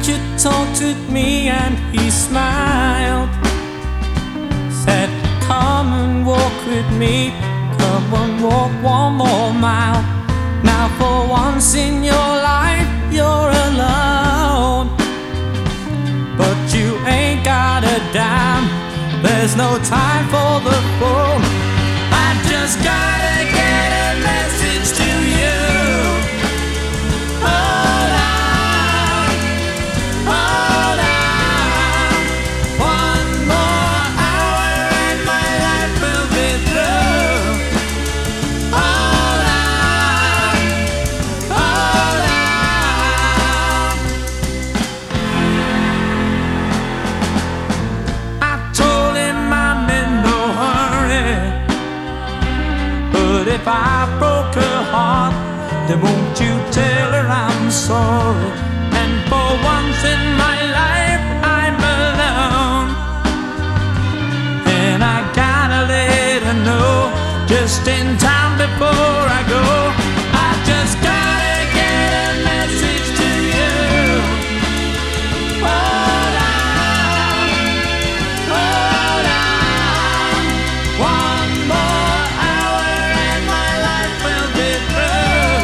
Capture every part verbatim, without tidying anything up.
preacher talked with me and he smiled, said, "Come and walk with me, come and walk one more mile. Now for once in your life you're alone, but you ain't got a dime, there's no time for the phone. I just gotta get a message to you. Hold on, hold on. One more hour and my life will be through. Hold on, hold on." I told him I'm in no hurry, but if I broke her heart, then won't you tell her I'm sorry? And for once in my life I'm alone, and I gotta let her know just in time before I go. I just gotta get a message to you. Hold on, hold on. One more hour and my life will be through.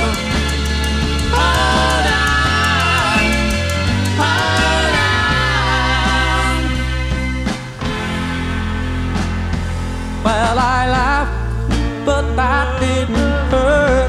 Hold on, hold on. Well, I laughed, but that didn't hurt,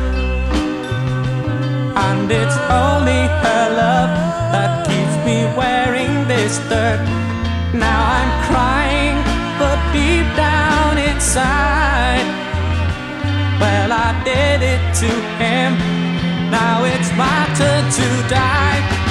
and it's only her love that keeps me wearing this dirt. Now I'm crying, but deep down inside, well, I did it to him, now it's my turn to die.